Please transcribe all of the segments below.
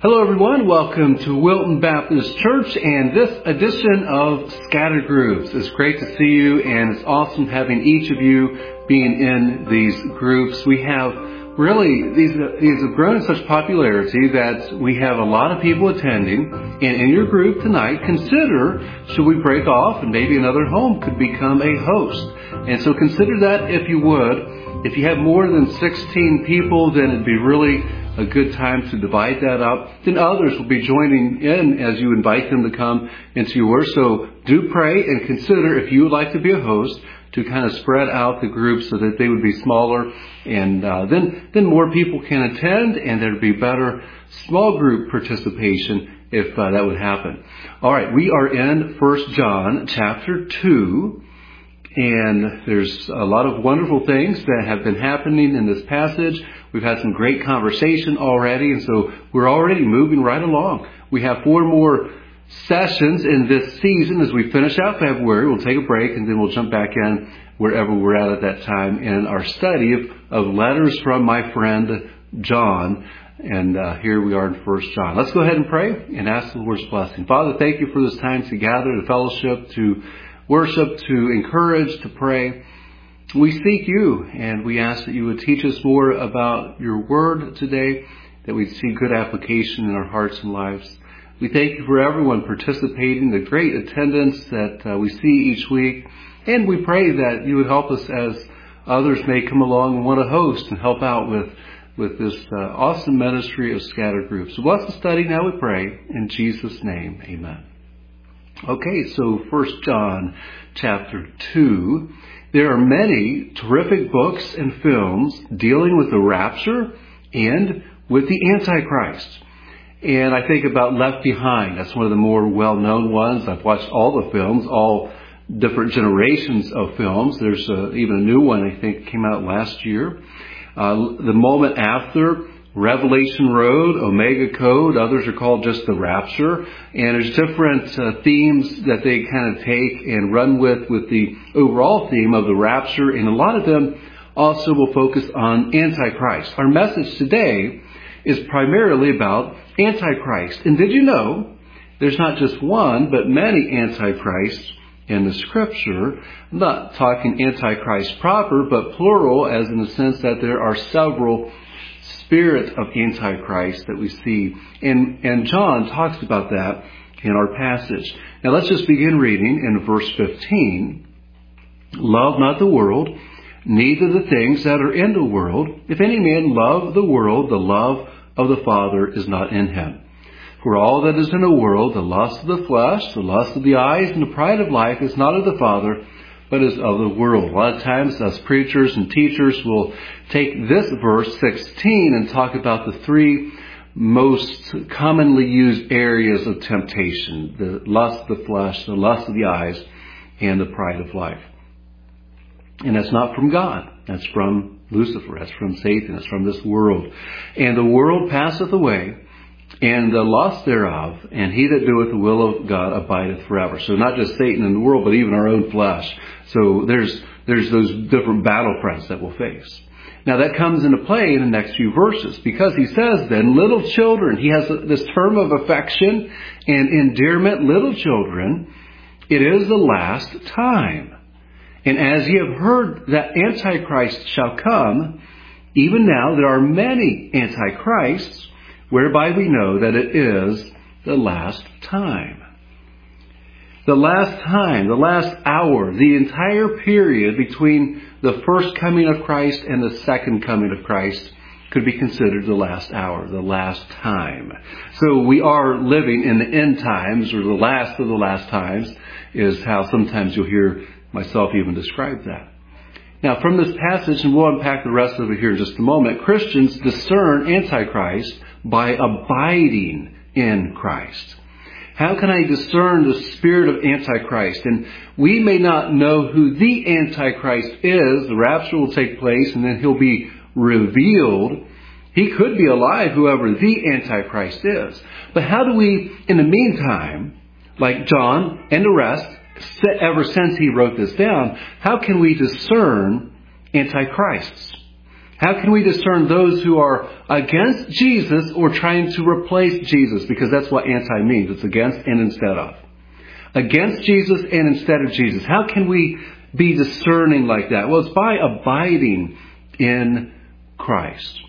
Hello everyone, welcome to Wilton Baptist Church and this edition of Scattered Groups. It's great to see you and it's awesome having each of you being in these groups. We have really, these have grown in such popularity that we have a lot of people attending, and in your group tonight, consider, should we break off and maybe another home could become a host. And so consider that if you would. If you have more than 16 people, then it'd be really a good time to divide that up. Then others will be joining in as you invite them to come into yours. So do pray and consider if you would like to be a host to kind of spread out the groups so that they would be smaller, and then more people can attend, and there'd be better small group participation if that would happen. All right, we are in 1 John chapter 2. And there's a lot of wonderful things that have been happening in this passage. We've had some great conversation already, and so we're already moving right along. We have 4 more sessions in this season. As we finish out February, we'll take a break, and then we'll jump back in wherever we're at that time in our study of letters from my friend John. And here we are in 1 John. Let's go ahead and pray and ask the Lord's blessing. Father, thank you for this time to gather, to fellowship, to worship, to encourage, to pray. We seek you, and we ask that you would teach us more about your word today, that we'd see good application in our hearts and lives. We thank you for everyone participating, the great attendance that we see each week, and we pray that you would help us as others may come along and want to host and help out with this awesome ministry of Scattered Groups. So bless the study now, we pray. In Jesus' name, amen. Okay, so 1 John chapter 2. There are many terrific books and films dealing with the rapture and with the Antichrist. And I think about Left Behind. That's one of the more well-known ones. I've watched all the films, all different generations of films. There's even a new one, I think, came out last year. The Moment After, Revelation Road, Omega Code, others are called just The Rapture. And there's different themes that they kind of take and run with the overall theme of the rapture. And a lot of them also will focus on Antichrist. Our message today is primarily about Antichrist. And did you know there's not just one, but many Antichrists in the Scripture? I'm not talking Antichrist proper, but plural, as in the sense that there are several spirit of Antichrist that we see. And John talks about that in our passage. Now let's just begin reading in verse 15. Love not the world, neither the things that are in the world. If any man love the world, the love of the Father is not in him. For all that is in the world, the lust of the flesh, the lust of the eyes, and the pride of life is not of the Father, but is of the world. A lot of times us preachers and teachers will take this verse 16 and talk about the 3 most commonly used areas of temptation: the lust of the flesh, the lust of the eyes, and the pride of life. And that's not from God. That's from Lucifer. That's from Satan. That's from this world. And the world passeth away, and the lust thereof, and he that doeth the will of God abideth forever. So not just Satan and the world, but even our own flesh. So there's those different battlefronts that we'll face. Now that comes into play in the next few verses, because he says then, little children, he has this term of affection and endearment, little children, it is the last time. And as ye have heard that Antichrist shall come, even now there are many Antichrists, whereby we know that it is the last time. The last time, the last hour, the entire period between the first coming of Christ and the second coming of Christ could be considered the last hour, the last time. So we are living in the end times, or the last of the last times, is how sometimes you'll hear myself even describe that. Now, from this passage, and we'll unpack the rest of it here in just a moment, Christians discern Antichrist by abiding in Christ. How can I discern the spirit of Antichrist? And we may not know who the Antichrist is. The rapture will take place, and then he'll be revealed. He could be alive, whoever the Antichrist is. But how do we, in the meantime, like John and the rest, ever since he wrote this down, how can we discern Antichrists? How can we discern those who are against Jesus or trying to replace Jesus? Because that's what anti means. It's against and instead of. Against Jesus and instead of Jesus. How can we be discerning like that? Well, it's by abiding in Christ.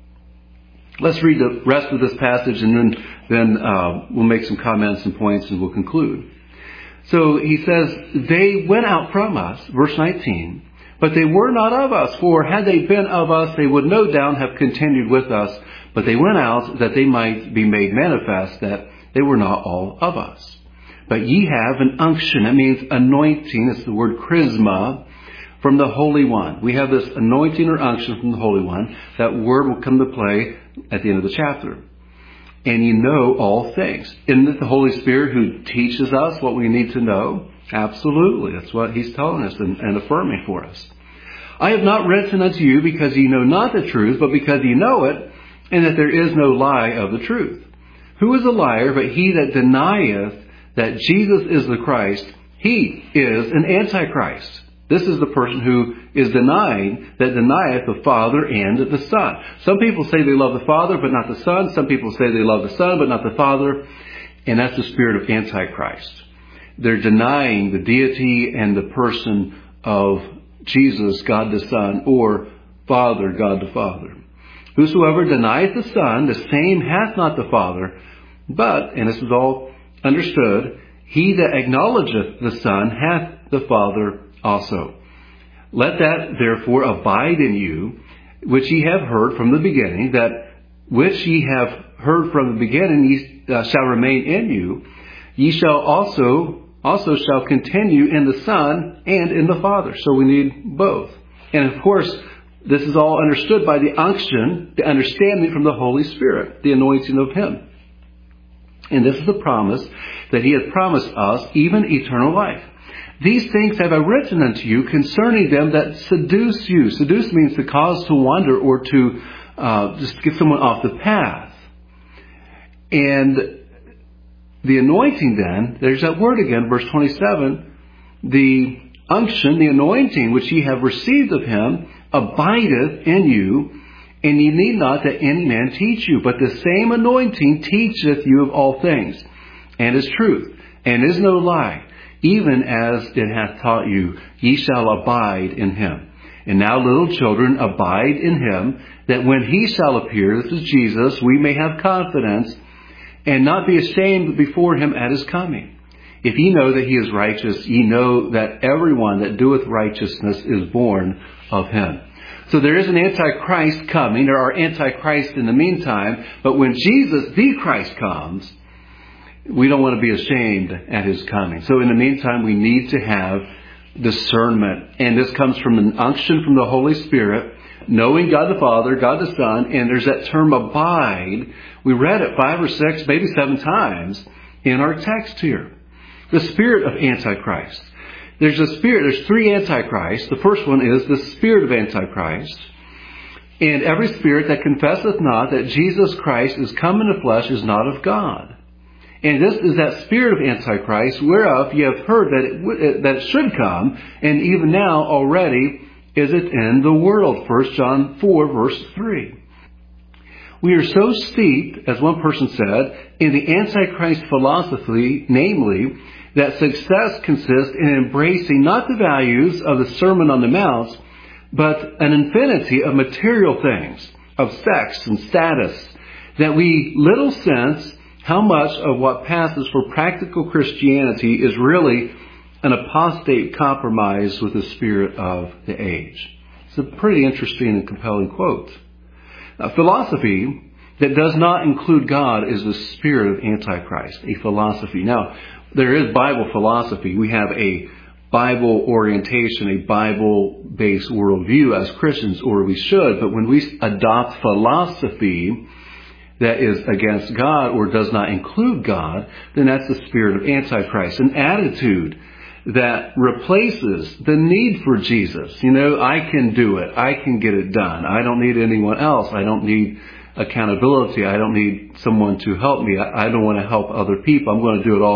Let's read the rest of this passage and then we'll make some comments and points and we'll conclude. So he says, they went out from us, verse 19, but they were not of us, for had they been of us, they would no doubt have continued with us. But they went out that they might be made manifest that they were not all of us. But ye have an unction. That means anointing. It's the word charisma, from the Holy One. We have this anointing or unction from the Holy One. That word will come to play at the end of the chapter. And you know all things. Isn't it the Holy Spirit who teaches us what we need to know? Absolutely. That's what He's telling us and affirming for us. I have not written unto you because ye know not the truth, but because ye know it, and that there is no lie of the truth. Who is a liar but he that denieth that Jesus is the Christ? He is an antichrist. This is the person who is denying, that denieth the Father and the Son. Some people say they love the Father but not the Son. Some people say they love the Son but not the Father. And that's the spirit of Antichrist. They're denying the deity and the person of Jesus, God the Son, or Father, God the Father. Whosoever denieth the Son, the same hath not the Father. But, and this is all understood, he that acknowledgeth the Son hath the Father also. Let that therefore abide in you, which ye have heard from the beginning, that which ye have heard from the beginning shall remain in you. Ye shall also shall continue in the Son and in the Father. So we need both. And of course, this is all understood by the unction, the understanding from the Holy Spirit, the anointing of Him. And this is the promise that He hath promised us, even eternal life. These things have I written unto you concerning them that seduce you. Seduce means to cause to wander or to just get someone off the path. And the anointing then, there's that word again, verse 27, the unction, the anointing which ye have received of Him, abideth in you, and ye need not that any man teach you, but the same anointing teacheth you of all things, and is truth, and is no lie, even as it hath taught you, ye shall abide in Him. And now, little children, abide in Him, that when He shall appear, this is Jesus, we may have confidence, and not be ashamed before Him at His coming. If ye know that He is righteous, ye know that everyone that doeth righteousness is born of Him. So there is an Antichrist coming. There are Antichrists in the meantime. But when Jesus, the Christ, comes, we don't want to be ashamed at His coming. So in the meantime, we need to have discernment. And this comes from an unction from the Holy Spirit, knowing God the Father, God the Son, and there's that term abide. We read it 5 or 6, maybe 7 times in our text here. The spirit of Antichrist. There's 3 Antichrists. The first one is the spirit of Antichrist. And every spirit that confesseth not that Jesus Christ is come in the flesh is not of God. And this is that spirit of Antichrist, whereof ye have heard that it should come, and even now already is it in the world. 1 John 4, verse 3. We are so steeped, as one person said, in the Antichrist philosophy, namely, that success consists in embracing not the values of the Sermon on the Mount, but an infinity of material things, of sex and status, that we little sense how much of what passes for practical Christianity is really an apostate compromise with the spirit of the age. It's a pretty interesting and compelling quote. Philosophy that does not include God is the spirit of Antichrist, a philosophy. Now, there is Bible philosophy. We have a Bible orientation, a Bible-based worldview as Christians, or we should. But when we adopt philosophy that is against God or does not include God, then that's the spirit of Antichrist. An attitude that replaces the need for Jesus. You know, I can do it. I can get it done. I don't need anyone else. I don't need accountability. I don't need someone to help me. I don't want to help other people. I'm going to do it all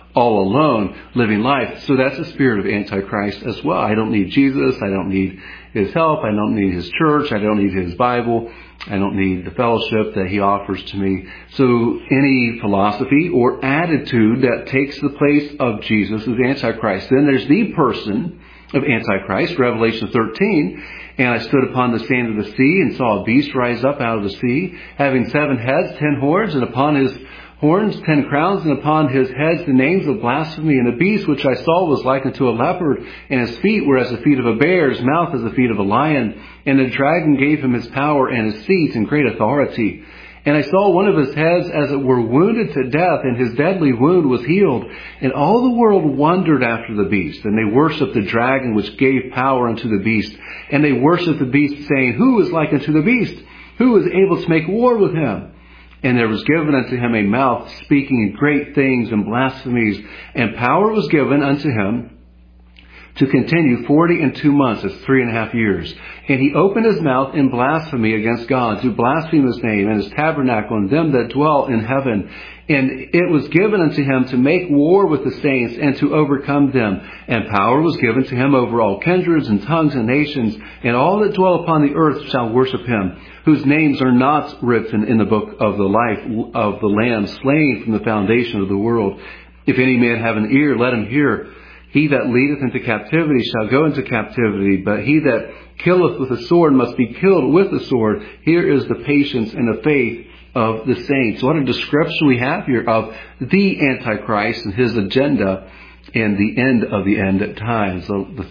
all alone living life. So that's the spirit of Antichrist as well. I don't need Jesus. I don't need his help. I don't need his church. I don't need his Bible. I don't need the fellowship that he offers to me. So any philosophy or attitude that takes the place of Jesus is Antichrist. Then there's the person of Antichrist, Revelation 13. And I stood upon the sand of the sea and saw a beast rise up out of the sea, having 7 heads, 10 horns, and upon his horns 10 crowns, and upon his heads the names of blasphemy. And the beast which I saw was like unto a leopard, and his feet were as the feet of a bear, his mouth as the feet of a lion. And the dragon gave him his power and his seat and great authority. And I saw one of his heads as it were wounded to death, and his deadly wound was healed. And all the world wondered after the beast, and they worshipped the dragon which gave power unto the beast. And they worshipped the beast, saying, Who is like unto the beast? Who is able to make war with him? And there was given unto him a mouth speaking great things and blasphemies, and power was given unto him to continue 42 months, that's 3.5 years. And he opened his mouth in blasphemy against God, to blaspheme his name and his tabernacle and them that dwell in heaven. And it was given unto him to make war with the saints and to overcome them. And power was given to him over all kindreds and tongues and nations. And all that dwell upon the earth shall worship him, whose names are not written in the book of the life of the Lamb, slain from the foundation of the world. If any man have an ear, let him hear. He that leadeth into captivity shall go into captivity, but he that killeth with the sword must be killed with the sword. Here is the patience and the faith of the saints. What a description we have here of the Antichrist and his agenda and the end at times. The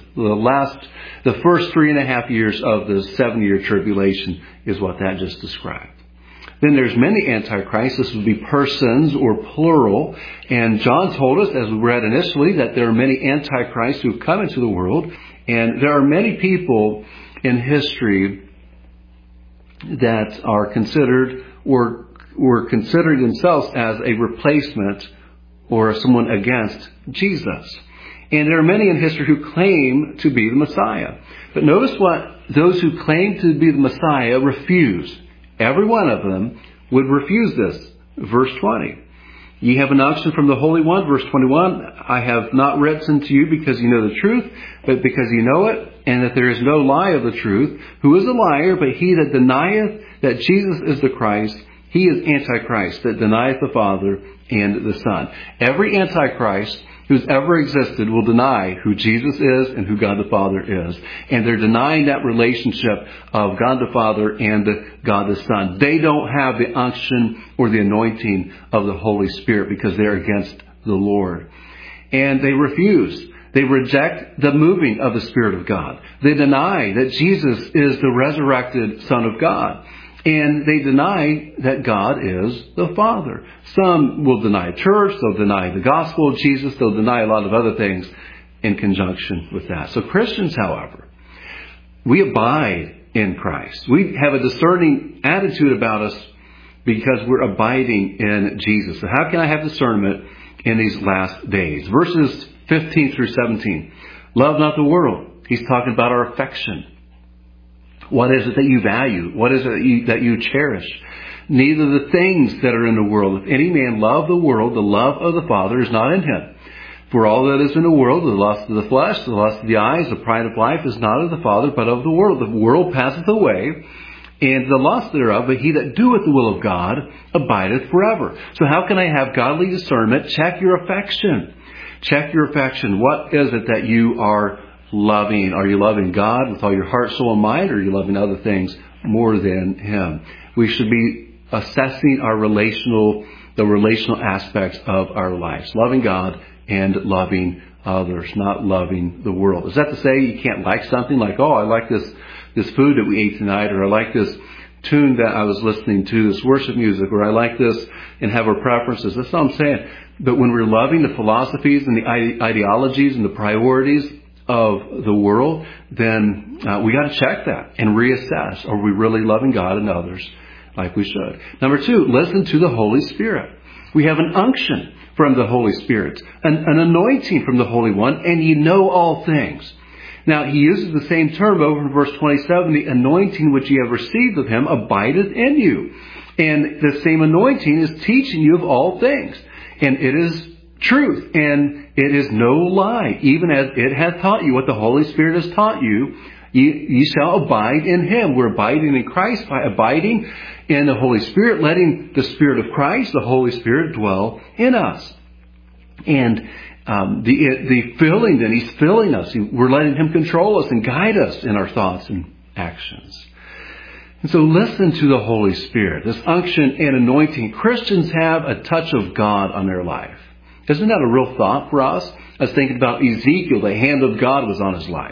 first 3.5 years of the 7-year tribulation is what that just described. Then there's many antichrists. This would be persons or plural. And John told us, as we read initially, that there are many antichrists who have come into the world. And there are many people in history that are considered or were considering themselves as a replacement or someone against Jesus. And there are many in history who claim to be the Messiah. But notice what those who claim to be the Messiah refuse. Every one of them would refuse this. Verse 20. Ye have an unction from the Holy One. Verse 21. I have not written to you because you know the truth, but because you know it, and that there is no lie of the truth. Who is a liar, but he that denieth that Jesus is the Christ? He is Antichrist, that denieth the Father and the Son. Every Antichrist who's ever existed will deny who Jesus is and who God the Father is. And they're denying that relationship of God the Father and God the Son. They don't have the unction or the anointing of the Holy Spirit because they're against the Lord. And they refuse. They reject the moving of the Spirit of God. They deny that Jesus is the resurrected Son of God. And they deny that God is the Father. Some will deny church. They'll deny the gospel of Jesus. They'll deny a lot of other things in conjunction with that. So Christians, however, we abide in Christ. We have a discerning attitude about us because we're abiding in Jesus. So how can I have discernment in these last days? Verses 15 through 17. Love not the world. He's talking about our affection. What is it that you value? What is it that you cherish? Neither the things that are in the world. If any man love the world, the love of the Father is not in him. For all that is in the world, the lust of the flesh, the lust of the eyes, the pride of life, is not of the Father, but of the world. The world passeth away, and the lust thereof, but he that doeth the will of God abideth forever. So how can I have godly discernment? Check your affection. Check your affection. What is it that you are loving? Are you loving God with all your heart, soul, and mind, or are you loving other things more than Him? We should be assessing the relational aspects of our lives. Loving God and loving others, not loving the world. Is that to say you can't like something like, oh, I like this food that we ate tonight, or I like this tune that I was listening to, this worship music, or I like this, and have our preferences. That's what I'm saying. But when we're loving the philosophies and the ideologies and the priorities of the world, then we got to check that and reassess. Are we really loving God and others like we should? Number 2, listen to the Holy Spirit. We have an unction from the Holy Spirit, an anointing from the Holy One, and you know all things. Now, he uses the same term over in verse 27, the anointing which ye have received of him abideth in you. And the same anointing is teaching you of all things. And it is truth, and it is no lie. Even as it hath taught you what the Holy Spirit has taught you, ye shall abide in Him. We're abiding in Christ by abiding in the Holy Spirit, letting the Spirit of Christ, the Holy Spirit, dwell in us. And the filling that He's filling us, we're letting Him control us and guide us in our thoughts and actions. And so listen to the Holy Spirit, this unction and anointing. Christians have a touch of God on their life. Isn't that a real thought for us? I was thinking about Ezekiel. The hand of God was on his life.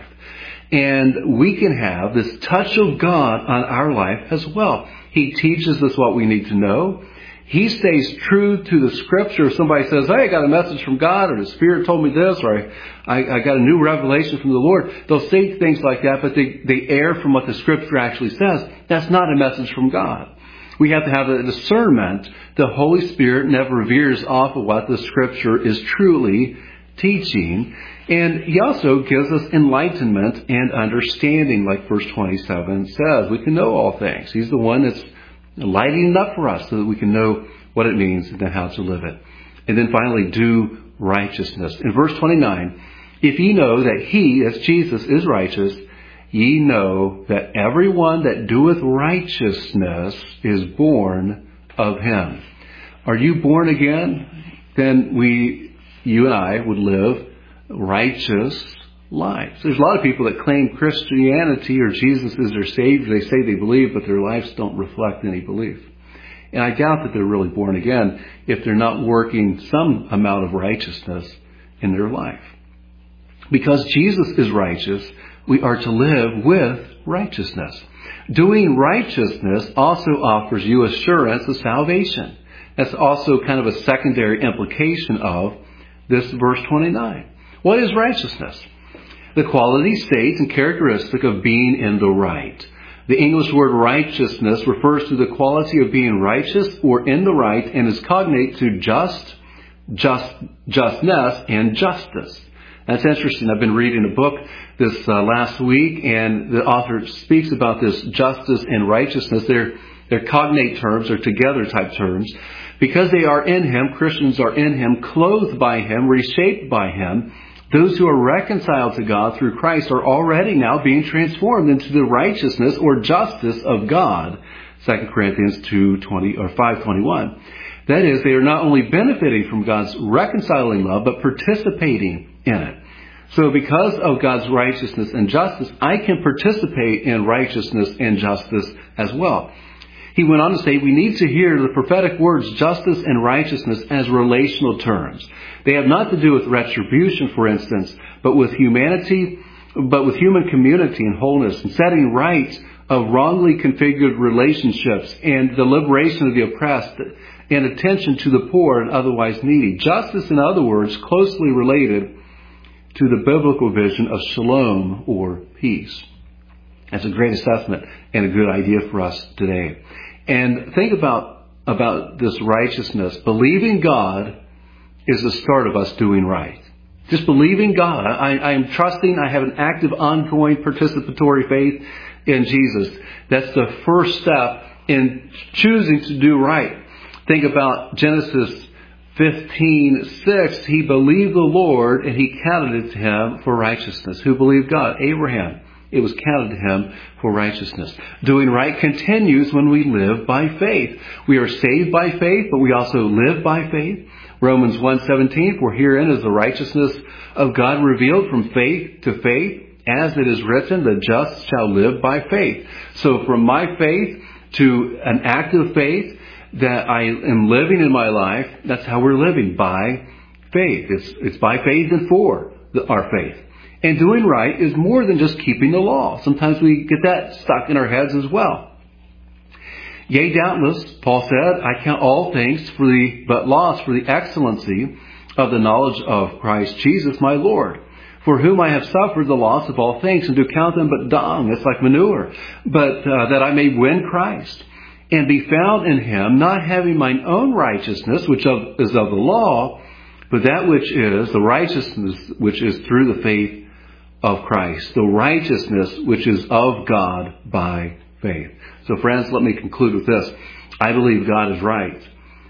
And we can have this touch of God on our life as well. He teaches us what we need to know. He stays true to the Scripture. If somebody says, hey, I got a message from God, or the Spirit told me this, or I got a new revelation from the Lord. They'll say things like that, but they err from what the Scripture actually says. That's not a message from God. We have to have a discernment. The Holy Spirit never veers off of what the Scripture is truly teaching. And He also gives us enlightenment and understanding, like verse 27 says. We can know all things. He's the one that's lighting it up for us so that we can know what it means and then how to live it. And then finally, do righteousness. In verse 29, if ye know that He, as Jesus, is righteous, ye know that everyone that doeth righteousness is born of Him. Are you born again? Then you and I would live righteous lives. There's a lot of people that claim Christianity or Jesus is their Savior. They say they believe, but their lives don't reflect any belief. And I doubt that they're really born again if they're not working some amount of righteousness in their life. Because Jesus is righteous, we are to live with righteousness. Doing righteousness also offers you assurance of salvation. That's also kind of a secondary implication of this verse 29. What is righteousness? The quality, state, and characteristic of being in the right. The English word righteousness refers to the quality of being righteous or in the right and is cognate to justness, and justice. That's interesting. I've been reading a book this last week, and the author speaks about this justice and righteousness. They're cognate terms, or together type terms. Because they are in Him, Christians are in Him, clothed by Him, reshaped by Him. Those who are reconciled to God through Christ are already now being transformed into the righteousness or justice of God. 2 Corinthians 2:20 or 5:21. That is, they are not only benefiting from God's reconciling love, but participating in it. So because of God's righteousness and justice, I can participate in righteousness and justice as well. He went on to say, we need to hear the prophetic words justice and righteousness as relational terms. They have not to do with retribution, for instance, but with human community and wholeness, and setting right of wrongly configured relationships, and the liberation of the oppressed, and attention to the poor and otherwise needy. Justice, in other words, closely related to the biblical vision of shalom, or peace. That's a great assessment and a good idea for us today. And think about this righteousness. Believing God is the start of us doing right. Just believing God. I am trusting. I have an active, ongoing, participatory faith in Jesus. That's the first step in choosing to do right. Think about Genesis 15:6. He believed the Lord, and He counted it to him for righteousness. Who believed God? Abraham. It was counted to him for righteousness. Doing right continues when we live by faith. We are saved by faith, but we also live by faith. Romans 1:17, for herein is the righteousness of God revealed from faith to faith, as it is written, the just shall live by faith. So from my faith to an active faith that I am living in my life, that's how we're living, by faith. It's by faith and for our faith. And doing right is more than just keeping the law. Sometimes we get that stuck in our heads as well. Yea, doubtless, Paul said, I count all things but loss for the excellency of the knowledge of Christ Jesus my Lord, for whom I have suffered the loss of all things, and do count them but dung, it's like manure, but that I may win Christ, and be found in Him, not having mine own righteousness, which is of the law, but that which is the righteousness which is through the faith of Christ, the righteousness which is of God by faith. So friends, let me conclude with this. I believe God is right.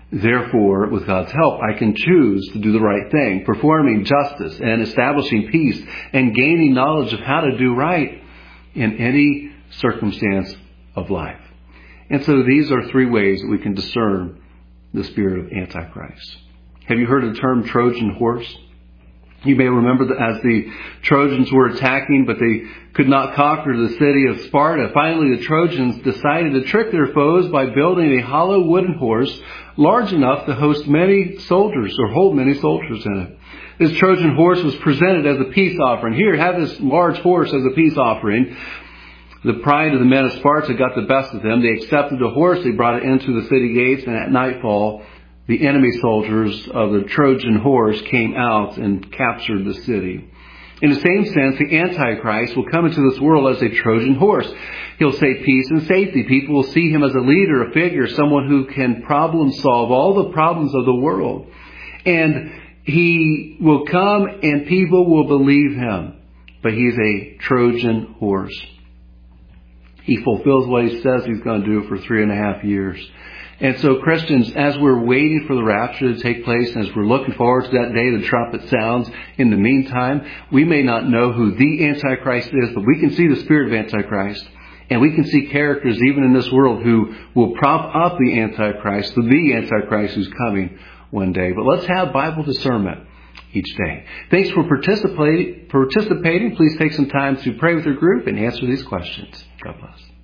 Therefore, with God's help, I can choose to do the right thing, performing justice and establishing peace and gaining knowledge of how to do right in any circumstance of life. And so these are three ways that we can discern the spirit of Antichrist. Have you heard of the term Trojan horse? You may remember that as the Trojans were attacking, but they could not conquer the city of Sparta. Finally, the Trojans decided to trick their foes by building a hollow wooden horse large enough to host many soldiers or hold many soldiers in it. This Trojan horse was presented as a peace offering. Here, have this large horse as a peace offering. The pride of the men of Sparta got the best of them. They accepted the horse. They brought it into the city gates, and at nightfall, the enemy soldiers of the Trojan horse came out and captured the city. In the same sense, the Antichrist will come into this world as a Trojan horse. He'll say peace and safety. People will see him as a leader, a figure, someone who can problem solve all the problems of the world. And he will come and people will believe him. But he's a Trojan horse. He fulfills what he says he's going to do for 3.5 years. And so Christians, as we're waiting for the rapture to take place, and as we're looking forward to that day the trumpet sounds, in the meantime, we may not know who the Antichrist is, but we can see the spirit of Antichrist. And we can see characters even in this world who will prop up the Antichrist who's coming one day. But let's have Bible discernment each day. Thanks for participating. Please take some time to pray with your group and answer these questions. God bless.